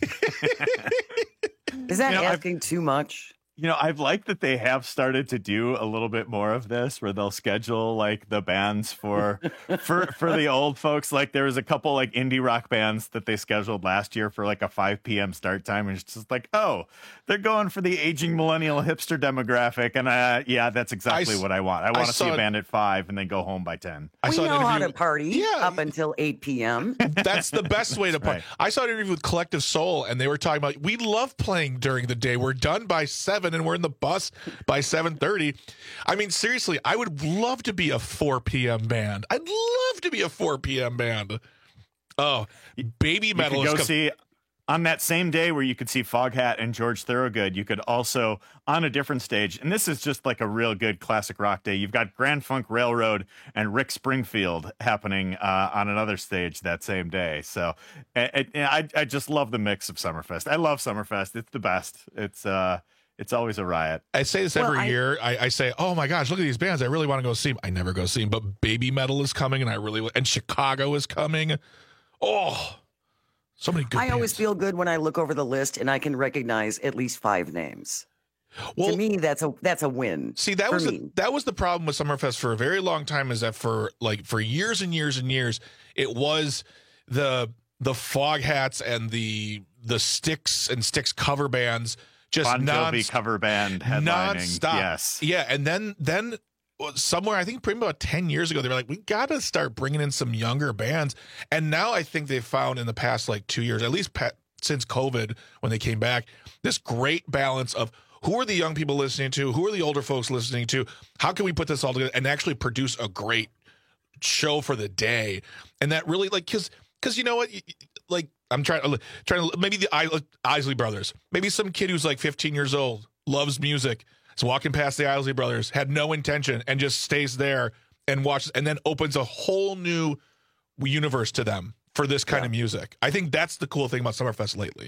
Is that asking too much? I've liked that they have started to do a little bit more of this where they'll schedule like the bands for the old folks. Like there was a couple like indie rock bands that they scheduled last year for like a 5 p.m. start time. And it's just like, oh, they're going for the aging millennial hipster demographic. And that's exactly what I want. I want to see a band at 5 and then go home by 10. We know how to party up until 8 p.m. That's the best way to party. Right. I saw an interview with Collective Soul, and they were talking about, we love playing during the day. We're done by 7 and we're in the bus by 7:30. I mean, seriously, I would love to be a 4 p.m. band. I'd love to be a 4 p.m. band. Oh, Baby Metal is see on that same day where you could see Foghat and George Thorogood. You could also on a different stage, and this is just like a real good classic rock day. You've got Grand Funk Railroad and Rick Springfield happening on another stage that same day. So I just love the mix of Summerfest. I love Summerfest. It's the best. It's always a riot. I say this every year. I say, oh my gosh, look at these bands. I really want to go see them. I never go see them, but Baby Metal is coming, and Chicago is coming. Oh, so many good bands. I always feel good when I look over the list and I can recognize at least 5 names. Well, to me, that's a win. See, that was the problem with Summerfest for a very long time. Is that for years and years and years, it was the Foghats and the Styx and Styx cover bands. Just Bon Jovi cover band headlining. Non-stop. Yes. Yeah. And then somewhere, I think pretty about 10 years ago, they were like, we got to start bringing in some younger bands. And now I think they've found in the past 2 years, at least since COVID, when they came back, this great balance of who are the young people listening to? Who are the older folks listening to? How can we put this all together and actually produce a great show for the day? And that really because you know what? I'm trying to maybe the Isley Brothers, maybe some kid who's 15 years old, loves music, is walking past the Isley Brothers, had no intention, and just stays there and watches, and then opens a whole new universe to them for this kind of music. I think that's the cool thing about Summerfest lately.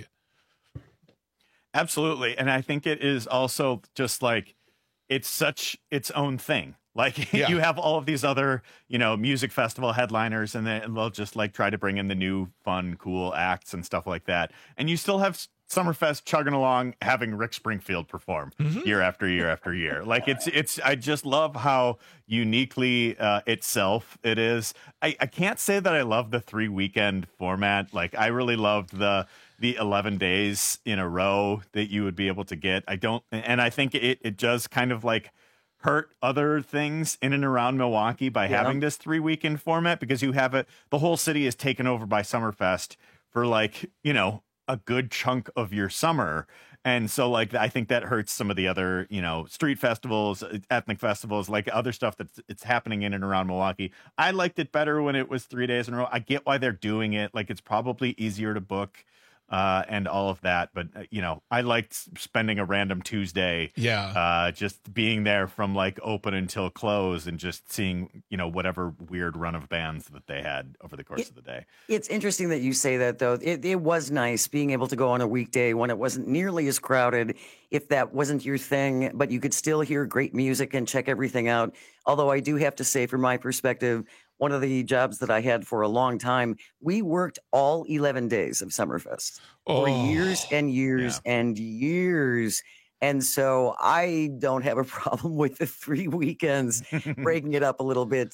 Absolutely, and I think it is also just it's such its own thing. You have all of these other, music festival headliners, and they'll just try to bring in the new, fun, cool acts and stuff like that. And you still have Summerfest chugging along, having Rick Springfield perform year after year after year. I just love how uniquely itself it is. I can't say that I love the 3-weekend format. I really loved the 11 days in a row that you would be able to get. I think it does kind of hurt other things in and around Milwaukee by having this 3-weekend format, because you have the whole city is taken over by Summerfest for a good chunk of your summer. And so, like, I think that hurts some of the other, street festivals, ethnic festivals, like other stuff it's happening in and around Milwaukee. I liked it better when it was 3 days in a row. I get why they're doing it. Like, it's probably easier to book and all of that. But, I liked spending a random Tuesday. Yeah. Just being there from, like, open until close and just seeing, whatever weird run of bands that they had over the course of the day. It's interesting that you say that, though. It was nice being able to go on a weekday when it wasn't nearly as crowded, if that wasn't your thing, but you could still hear great music and check everything out. Although I do have to say, from my perspective, one of the jobs that I had for a long time, we worked all 11 days of Summerfest for years and years and years. And so I don't have a problem with the 3 weekends, breaking it up a little bit.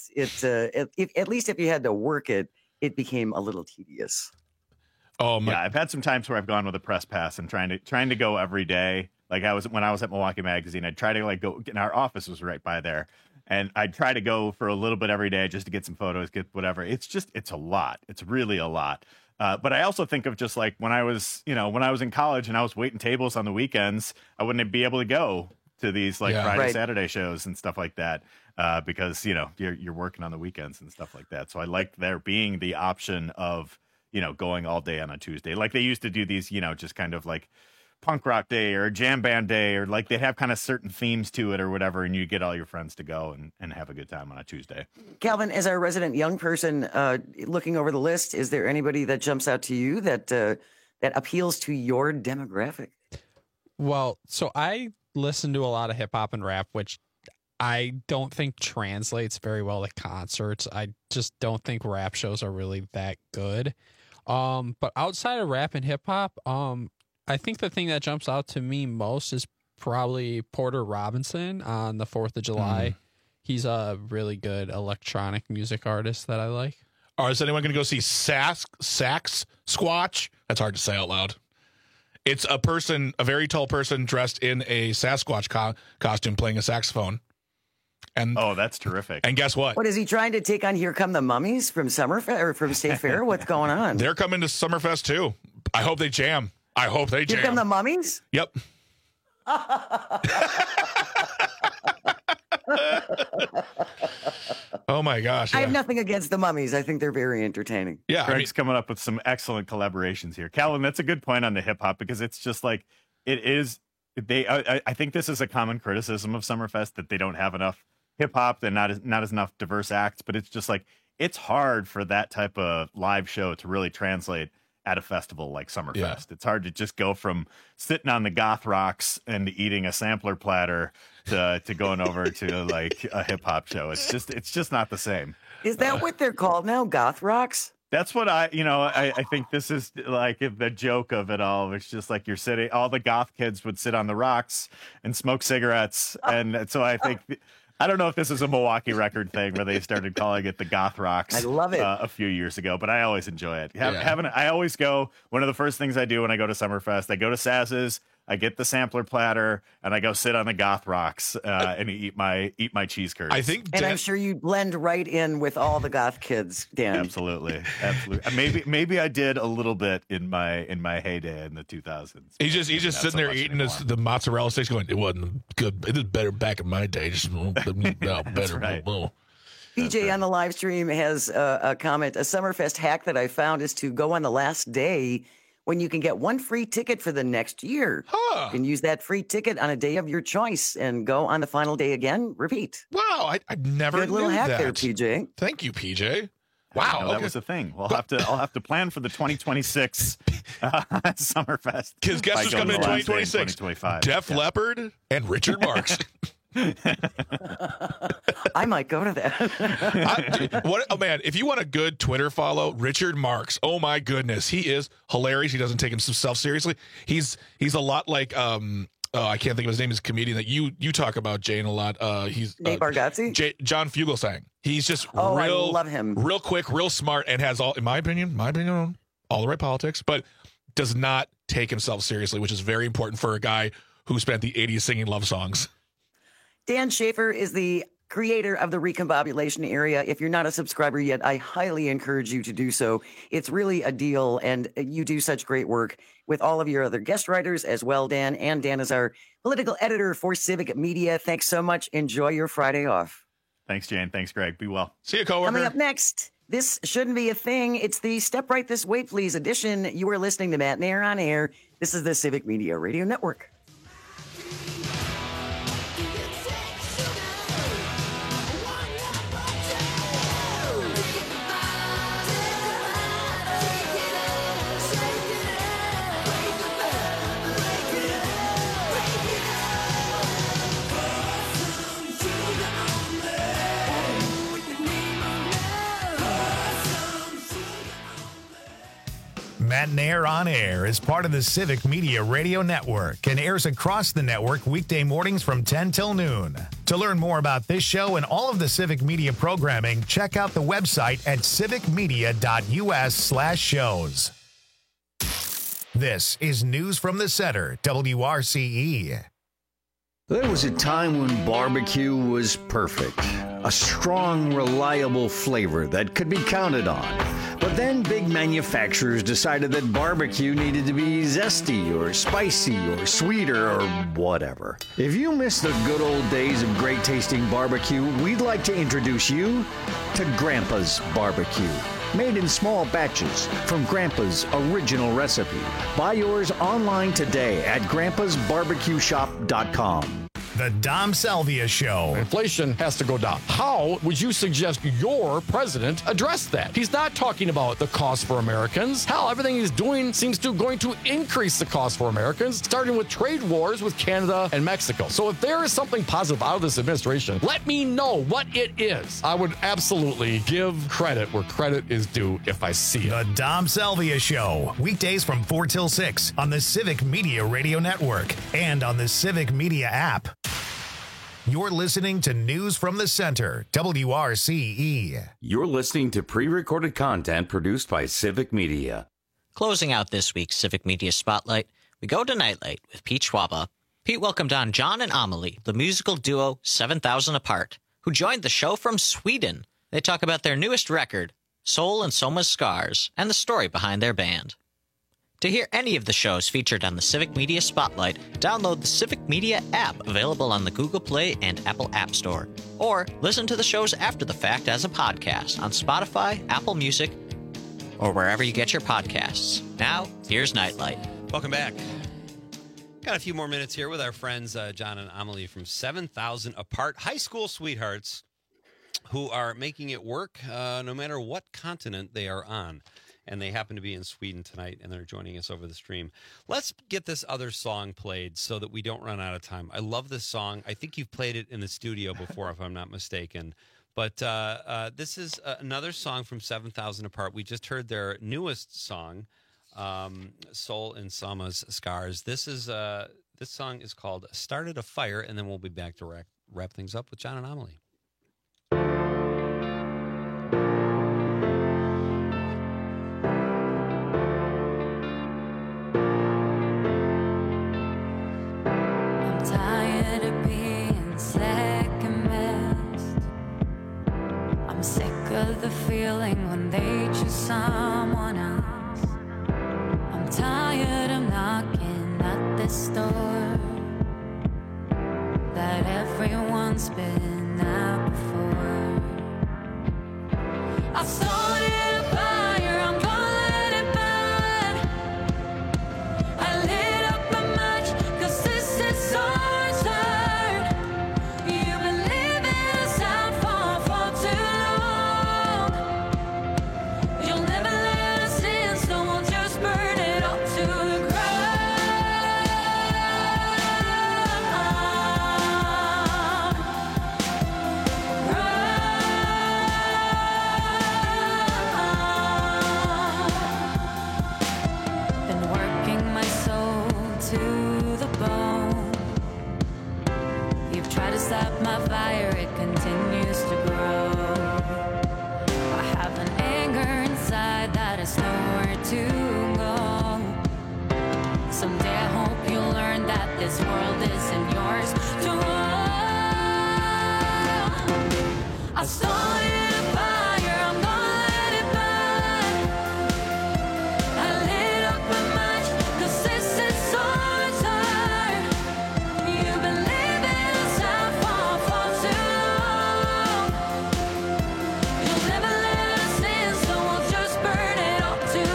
At least if you had to work it, it became a little tedious. Yeah, I've had some times where I've gone with a press pass and trying to go every day. Like when I was at Milwaukee Magazine, I'd try to go, and our office was right by there. And I'd try to go for a little bit every day just to get some photos, get whatever. It's a lot. It's really a lot. But I also think of just like when I was in college and I was waiting tables on the weekends, I wouldn't be able to go to these Friday, Saturday shows and stuff like that because, you're working on the weekends and stuff like that. So I liked there being the option of, going all day on a Tuesday. Like they used to do these, just kind of like punk rock day or jam band day, or like they'd have kind of certain themes to it or whatever, and you get all your friends to go and have a good time on a Tuesday. Calvin, as our resident young person looking over the list, is there anybody that jumps out to you that appeals to your demographic? Well, so I listen to a lot of hip hop and rap, which I don't think translates very well to concerts. I just don't think rap shows are really that good. But outside of rap and hip hop, I think the thing that jumps out to me most is probably Porter Robinson on the 4th of July. He's a really good electronic music artist that I like. Is anyone going to go see Sax Squatch? That's hard to say out loud. It's a very tall person dressed in a Sasquatch costume playing a saxophone. And that's terrific. And guess what? What is he trying to take on? Here Come the Mummies from Summerfest or from State Fair? What's going on? They're coming to Summerfest too. I hope they jam. Here Come the Mummies? Yep. Oh my gosh. I have nothing against the Mummies. I think they're very entertaining. Yeah. Greg's coming up with some excellent collaborations here. Calvin, that's a good point on the hip hop because it's just like it is. I think this is a common criticism of Summerfest that they don't have enough hip hop and not as enough diverse acts. But it's just like it's hard for that type of live show to really translate at a festival like Summerfest. Yeah. It's hard to just go from sitting on the goth rocks and eating a sampler platter to going over to like a hip hop show. It's just not the same. Is that what they're called now? Goth rocks? That's what I think this is like the joke of it all. It's just like you're sitting, all the goth kids would sit on the rocks and smoke cigarettes. And so I think, I don't know if this is a Milwaukee record thing where they started calling it the Goth Rocks. I love it. A few years ago, but I always enjoy it. I always go, one of the first things I do when I go to Summerfest, I go to Saz's, I get the sampler platter, and I go sit on the Goth Rocks and eat my cheese curds. And I'm sure you blend right in with all the goth kids, Dan. Absolutely. Maybe I did a little bit in my heyday in the 2000s. He's just sitting there eating the mozzarella sticks, going, "It wasn't good. It was better back in my day. Just better." Right. PJ on the live stream has a comment. A Summerfest hack that I found is to go on the last day when you can get one free ticket for the next year. You can use that free ticket on a day of your choice and go on the final day again, repeat. Wow, I never Good little knew hack that. there, PJ. Thank you, PJ. Wow, that was a thing. I'll have to plan for the 2026 Summerfest. Because guess who's coming in 2026? 2025. Def Leppard and Richard Marx. I might go to that. Oh man, if you want a good Twitter follow, Richard Marx. Oh my goodness, he is hilarious. He doesn't take himself seriously. He's a lot like I can't think of his name. He's a comedian that you talk about, Jane, a lot. He's Nate Bargatze? John Fugelsang. He's just I love him. Real quick, real smart, and has all, in my opinion, all the right politics, but does not take himself seriously, which is very important for a guy who spent the 80s singing love songs. Dan Schaefer is the creator of the Recombobulation Area. If you're not a subscriber yet, I highly encourage you to do so. It's really a deal, and you do such great work with all of your other guest writers as well, Dan. And Dan is our political editor for Civic Media. Thanks so much. Enjoy your Friday off. Thanks, Jan. Thanks, Greg. Be well. See you, coworker. Coming up next, this shouldn't be a thing. It's the Step Right This Way, Please edition. You are listening to Matt Nair on Air. This is the Civic Media Radio Network. Matt Nair on Air is part of the Civic Media Radio Network and airs across the network weekday mornings from 10 till noon. To learn more about this show and all of the Civic Media programming, check out the website at civicmedia.us/shows. This is News from the Center, WRCE. There was a time when barbecue was perfect. A strong, reliable flavor that could be counted on. But then big manufacturers decided that barbecue needed to be zesty or spicy or sweeter or whatever. If you miss the good old days of great tasting barbecue, we'd like to introduce you to Grandpa's Barbecue. Made in small batches from Grandpa's original recipe. Buy yours online today at grandpasbarbecueshop.com. The Dom Salvia Show. Inflation has to go down. How would you suggest your president address that? He's not talking about the cost for Americans. Hell, everything he's doing seems to going to increase the cost for Americans, starting with trade wars with Canada and Mexico. So if there is something positive out of this administration, let me know what it is. I would absolutely give credit where credit is due if I see it. The Dom Salvia Show. Weekdays from 4 till 6 on the Civic Media Radio Network and on the Civic Media app. You're listening to News from the Center, WRCE. You're listening to pre-recorded content produced by Civic Media. Closing out this week's Civic Media Spotlight, we go to Nightlight with Pete Schwaba. Pete welcomed on John and Amelie, the musical duo 7,000 Apart, who joined the show from Sweden. They talk about their newest record, Soul and Soma's Scars, and the story behind their band. To hear any of the shows featured on the Civic Media Spotlight, download the Civic Media app available on the Google Play and Apple App Store. Or listen to the shows after the fact as a podcast on Spotify, Apple Music, or wherever you get your podcasts. Now, here's Nightlight. Welcome back. Got a few more minutes here with our friends John and Amelie from 7,000 Apart, high school sweethearts who are making it work no matter what continent they are on. And they happen to be in Sweden tonight, and they're joining us over the stream. Let's get this other song played so that we don't run out of time. I love this song. I think you've played it in the studio before, if I'm not mistaken. But this is another song from 7,000 Apart. We just heard their newest song, Soul and Soma's Scars. This song is called Started a Fire, and then we'll be back to wrap things up with John and Amelie. Tired of being second best. I'm sick of the feeling when they choose someone else. I'm tired of knocking at this door that everyone's been at before. I started a fire, I'm gonna let it burn. I lit up a match, 'cause this is so. My fire, it continues to grow. I have an anger inside that has nowhere to go. Someday I hope you'll learn that this world isn't yours to hold. I started a fire, I'm gonna let it burn. I lit up a match, 'cause this is our turn. You've been living us out for too long. You'll never let us in, so we'll just burn it all to the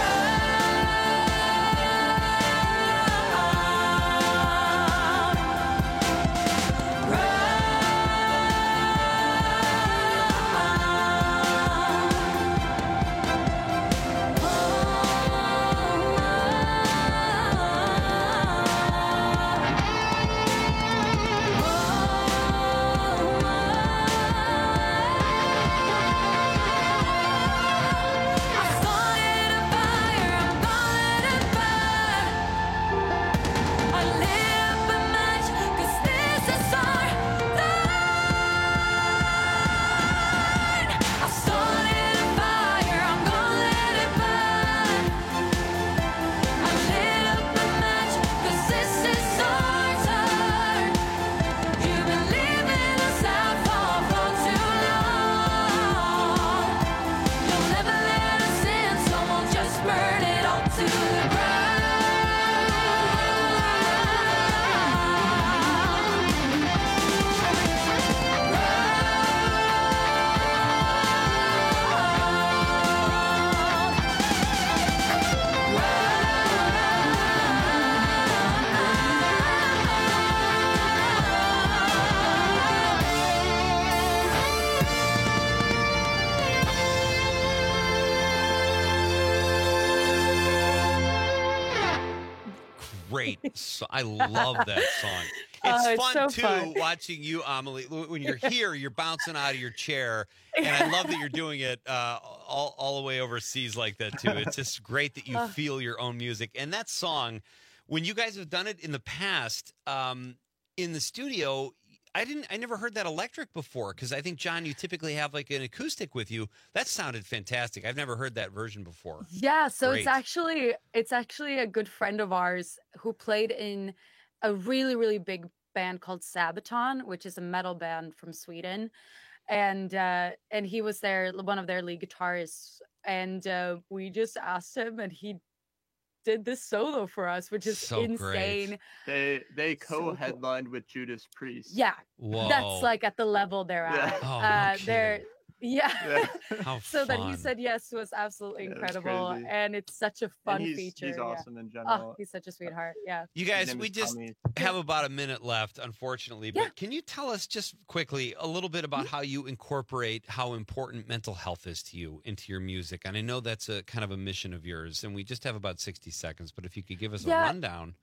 Great. So I love that song. It's fun, too, watching you, Amelie. When you're here, you're bouncing out of your chair. And I love that you're doing it all the way overseas like that, too. It's just great that you feel your own music. And that song, when you guys have done it in the past, in the studio, I never heard that electric before, because I think, John, you typically have like an acoustic with you. That sounded fantastic. I've never heard that version before. Yeah, so Great. it's actually a good friend of ours who played in a really, really big band called Sabaton, which is a metal band from Sweden. And he was one of their lead guitarists. And we just asked him, and he did this solo for us, which is So insane. They co-headlined with Judas Priest. Yeah, Whoa. that's like at the level they're at. Oh, no They're kidding. How so that he fun. said yes was absolutely that's incredible, crazy. and it's such a fun And feature. he's yeah. awesome in Oh, general. he's such a sweetheart. Yeah. You His guys, name we is just Tommy. have about a minute left, unfortunately. But can you tell us just quickly a little bit about how you incorporate how important mental health is to you into your music? And I know that's a kind of a mission of yours, and we just have about 60 seconds. But if you could give us a rundown.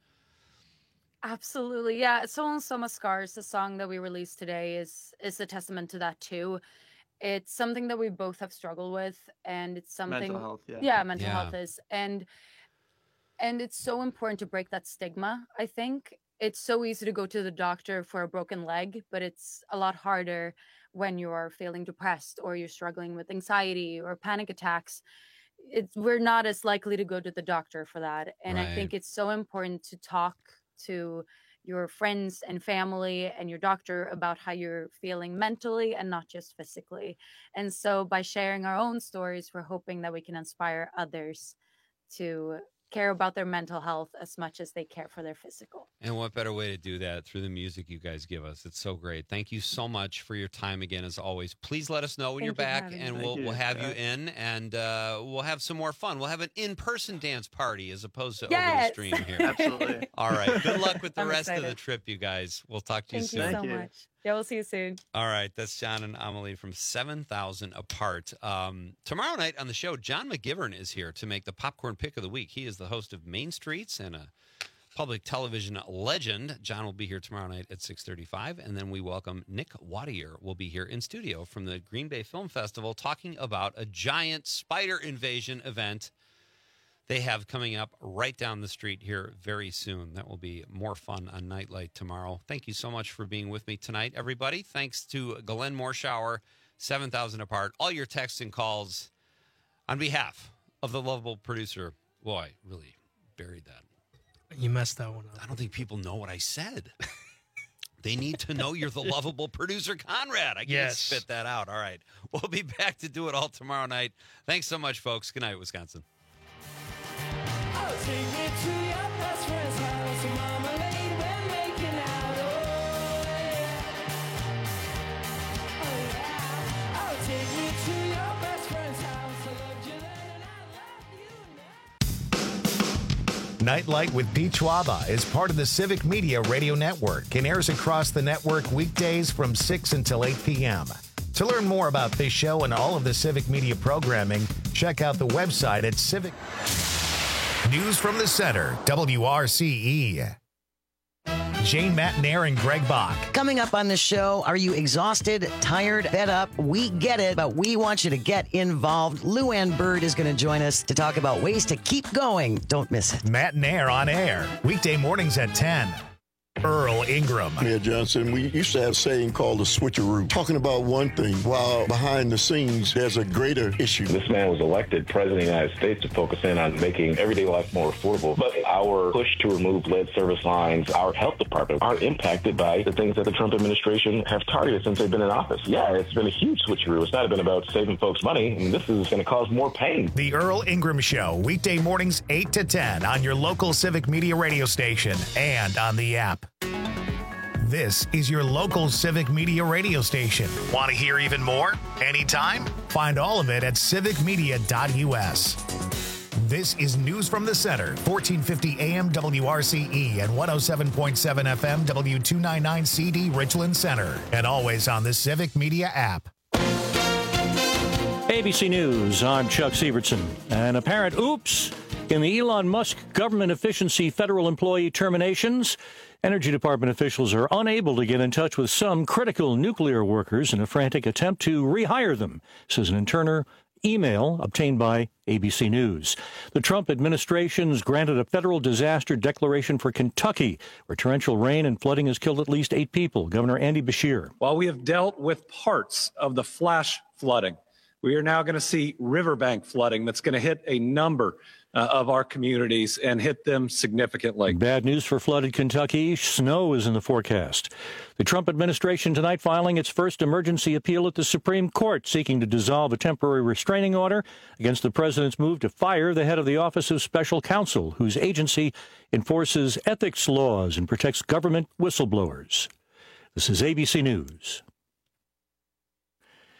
Absolutely. Yeah. Soul and Soma Scars, the song that we released today, is a testament to that too. It's something that we both have struggled with, and it's something Mental health, yeah. Yeah, mental Yeah. health is. And it's so important to break that stigma, I think. It's so easy to go to the doctor for a broken leg, but it's a lot harder when you're feeling depressed or you're struggling with anxiety or panic attacks. We're not as likely to go to the doctor for that. And I think Right. it's so important to talk to your friends and family and your doctor about how you're feeling mentally and not just physically. And so by sharing our own stories, we're hoping that we can inspire others to care about their mental health as much as they care for their physical. And what better way to do that through the music you guys give us? It's so great. Thank you so much for your time again, as always. Please let us know when Thank you're you for back, having and me. we'll Thank we'll you. have you in, and we'll have some more fun. We'll have an in-person dance party as opposed to over Yes. the stream here. Absolutely. All right. Good luck with the I'm rest of the excited. trip, you guys. We'll talk to you Thank you soon. so much. Yeah, we'll see you soon. All right, that's John and Amelie from 7,000 Apart. Tomorrow night on the show, John McGivern is here to make the popcorn pick of the week. He is the host of Main Streets and a public television legend. John will be here tomorrow night at 6:35, and then we welcome Nick Wattier will be here in studio from the Green Bay Film Festival talking about a giant spider invasion event they have coming up right down the street here very soon. That will be more fun on Nightlight tomorrow. Thank you so much for being with me tonight, everybody. Thanks to Glenn Morshower, 7,000 Apart. All your texts and calls on behalf of the lovable producer. Boy, really buried that. You messed that one up. I don't think people know what I said. They need to know you're the lovable producer, Conrad. I can't spit that out. All right. We'll be back to do it all tomorrow night. Thanks so much, folks. Good night, Wisconsin. Oh, take me to your best friend's house. Marmalade, we're making out. Oh, yeah. Oh, take me to your best friend's house. I loved you then and I love you now. Nightlight with Pete Schwaba is part of the Civic Media Radio Network and airs across the network weekdays from 6 until 8 p.m. To learn more about this show and all of the Civic Media programming, check out the website at Civic. News from the Center, WRCE. Jane Matnair and Greg Bach. Coming up on the show, are you exhausted, tired, fed up? We get it, but we want you to get involved. Lou Ann Bird is going to join us to talk about ways to keep going. Don't miss it. Matnair on air, weekday mornings at 10. Earl Ingram. Mayor Johnson, we used to have a saying called the switcheroo, talking about one thing while behind the scenes there's a greater issue. This man was elected president of the United States to focus in on making everyday life more affordable. But our push to remove lead service lines, our health department, are impacted by the things that the Trump administration have targeted since they've been in office. Yeah, it's been a huge switcheroo. It's not been about saving folks money. I mean, this is going to cause more pain. The Earl Ingram Show, weekday mornings 8 to 10 on your local Civic Media radio station and on the app. This is your local Civic Media radio station. Want to hear even more? Anytime? Find all of it at civicmedia.us. This is News from the Center, 1450 AM WRCE and 107.7 FM W299 CD Richland Center, and always on the Civic Media app. ABC News, I'm Chuck Sievertson. An apparent oops in the Elon Musk government efficiency federal employee terminations. Energy Department officials are unable to get in touch with some critical nuclear workers in a frantic attempt to rehire them, says an internal email obtained by ABC News. The Trump administration's granted a federal disaster declaration for Kentucky, where torrential rain and flooding has killed at least 8 people. Governor Andy Beshear. While we have dealt with parts of the flash flooding, we are now going to see riverbank flooding that's going to hit a number of our communities and hit them significantly. Bad news for flooded Kentucky. Snow is in the forecast. The Trump administration tonight filing its first emergency appeal at the Supreme Court, seeking to dissolve a temporary restraining order against the president's move to fire the head of the Office of Special Counsel, whose agency enforces ethics laws and protects government whistleblowers. This is ABC News.